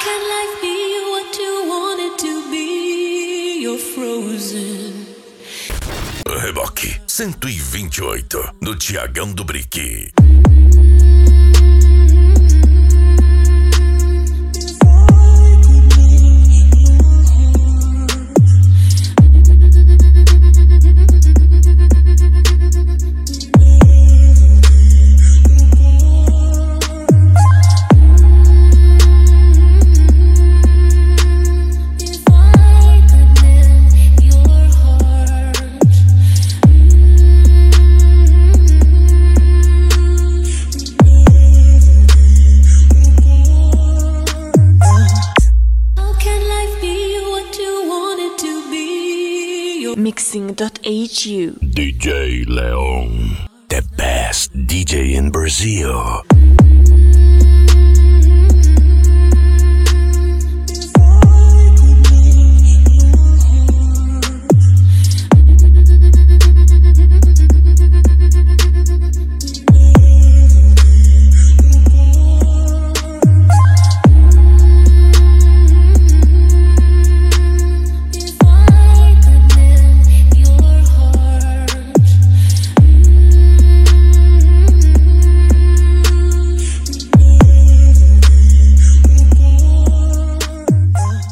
can life be what you want it to be? You're frozen. Reboque 128 do Tiagão do Brick. Mixing.hu DJ Leon, the best DJ in Brazil.